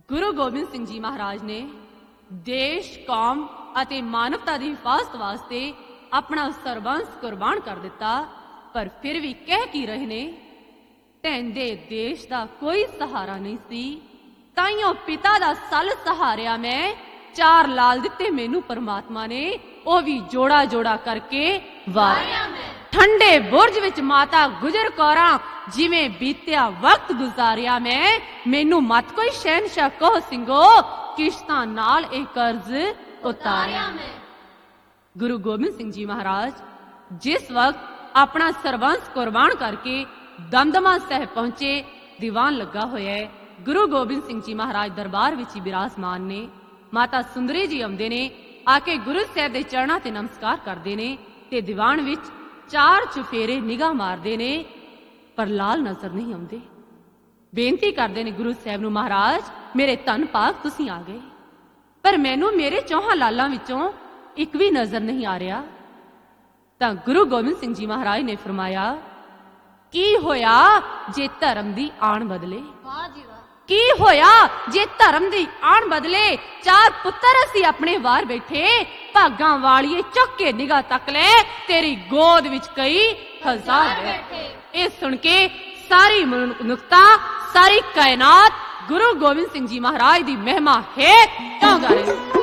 ਗੁਰੂ ਗੋਬਿੰਦ ਸਿੰਘ ਜੀ ਮਹਾਰਾਜ ਨੇ ਦੇਸ਼, ਕੌਮ ਅਤੇ ਮਾਨਵਤਾ ਦੀ ਹਿਫਾਜ਼ਤ ਵਾਸਤੇ ਆਪਣਾ ਸਰਬੰਸ ਕੁਰਬਾਨ ਕਰ ਦਿੱਤਾ। ਪਰ ਫਿਰ ਵੀ ਕਹਿ ਕੀ ਰਹੇ ਨੇ, ਢਹਿੰਦੇ ਦੇਸ਼ ਦਾ ਕੋਈ ਸਹਾਰਾ ਨਹੀਂ ਸੀ, ਤਾਈਓ ਪਿਤਾ ਦਾ ਸੱਲ ਸਹਾਰਿਆ ਮੈਂ। 4 ਲਾਲ ਦਿੱਤੇ ਮੈਨੂੰ ਪਰਮਾਤਮਾ ਨੇ, ਉਹ ਵੀ ਜੋੜਾ ਜੋੜਾ ਕਰਕੇ ਵਾਰਿਆ ਮੈਂ। ਠੰਡੇ ਬੁਰਜ ਵਿੱਚ ਮਾਤਾ ਗੁਜਰ ਕੌਰਾਂ ਜਿਵੇਂ ਬੀਤਿਆ ਵਕਤ ਗੁਜ਼ਾਰਿਆ ਮੈਂ। ਮੈਨੂੰ ਮਤ ਕੋਈ ਸ਼ਹਿਨਸ਼ਾਹ ਕਹੋ ਸਿੰਘੋ, ਕਿਸ਼ਤਾਂ ਨਾਲ ਇਹ ਕਰਜ਼ ਉਤਾਰਿਆ ਮੈਂ। ਗੁਰੂ ਗੋਬਿੰਦ ਸਿੰਘ ਜੀ ਮਹਾਰਾਜ ਜਿਸ ਵਕਤ ਆਪਣਾ ਸਰਬੰਸ ਕੁਰਬਾਨ ਕਰਕੇ ਦਮਦਮਾ ਸਾਹਿਬ ਪਹੁੰਚੇ, ਦੀਵਾਨ ਲੱਗਾ ਹੋਇਆ ਹੈ। ਗੁਰੂ ਗੋਬਿੰਦ ਸਿੰਘ ਜੀ ਮਹਾਰਾਜ ਦਰਬਾਰ ਵਿੱਚ ਹੀ ਬਿਰਾਜਮਾਨ ਨੇ। ਮਾਤਾ ਸੁੰਦਰੀ ਜੀ ਆਉਂਦੇ ਨੇ, ਆ ਕੇ ਗੁਰੂ ਸਾਹਿਬ ਦੇ ਚਰਨਾਂ ਤੇ ਨਮਸਕਾਰ ਕਰਦੇ ਨੇ ਤੇ ਦੀਵਾਨ ਵਿੱਚ 4 ਚੁਫੇਰੇ ਨਿਗਾਹ ਮਾਰਦੇ ਨੇ, ਪਰ ਲਾਲ ਨਜ਼ਰ ਨਹੀਂ ਆਉਂਦੇ। ਬੇਨਤੀ ਕਰਦੇ ਨੇ ਗੁਰੂ ਸਾਹਿਬ ਨੂੰ, ਮਹਾਰਾਜ ਮੇਰੇ ਧੰਨ ਭਾਗ ਤੁਸੀਂ ਆ ਗਏ, ਪਰ ਮੈਨੂੰ ਮੇਰੇ 4 ਲਾਲਾਂ ਵਿੱਚੋਂ ਇੱਕ ਵੀ ਨਜ਼ਰ ਨਹੀਂ ਆ ਰਿਹਾ। ਤਾਂ ਗੁਰੂ ਗੋਬਿੰਦ ਸਿੰਘ ਜੀ ਮਹਾਰਾਜ ਨੇ ਫਰਮਾਇਆ, ਕੀ ਹੋਇਆ ਜੇ ਧਰਮ ਦੀ ਆਣ ਬਦਲੇ? ਵਾਹ ਜੀ ਵਾਹ। ਕੀ ਹੋਇਆ ਜੇ ਧਰਮ ਦੀ ਆਣ ਬਦਲੇ? 4 ਪੁੱਤਰ ਅਸੀਂ ਆਪਣੇ ਵਾਰ ਬੈਠੇ, ਭਾਗਾਂ ਵਾਲੀਏ ਚੁੱਕ ਕੇ ਨਿਗਾਹ ਤੱਕ ਲੈ, ਤੇਰੀ ਗੋਦ ਵਿੱਚ ਕਈ ਹਜ਼ਾਰ ਬੈਠੇ। ਇਹ ਸੁਣ ਕੇ ਸਾਰੀ ਮਨੁੱਖਤਾ, ਸਾਰੀ ਕਾਇਨਾਤ ਗੁਰੂ ਗੋਬਿੰਦ ਸਿੰਘ ਜੀ ਮਹਾਰਾਜ ਦੀ ਮਹਿਮਾ ਹੈ ਕਿਉਂ ਗਾ ਰਹੀ।